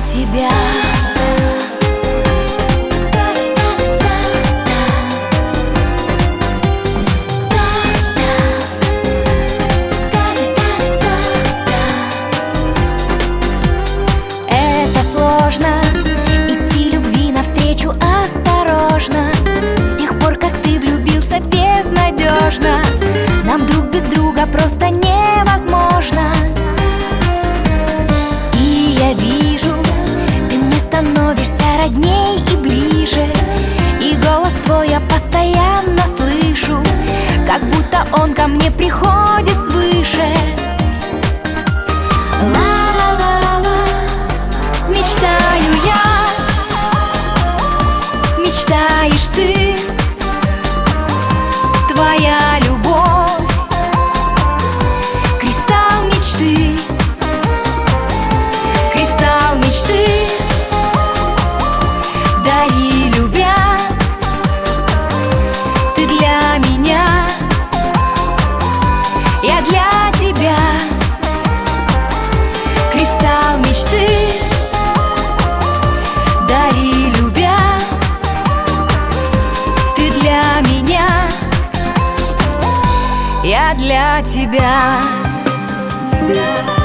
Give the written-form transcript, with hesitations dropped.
тебя. Это сложно, идти любви навстречу осторожно. С тех пор, как ты влюбился безнадежно, нам друг без друга просто невозможно. И я вижу, ты мне становишься родней и ближе, и голос твой я постоянно слышу, как будто он ко мне приходит свыше. Ла-ла-ла-ла, мечтаю я, мечтаешь ты, твоя любовь, кристалл мечты, кристалл мечты, дари, любя, ты для меня, я для тебя, кристалл мечты, дари, любя, ты для меня, я для тебя.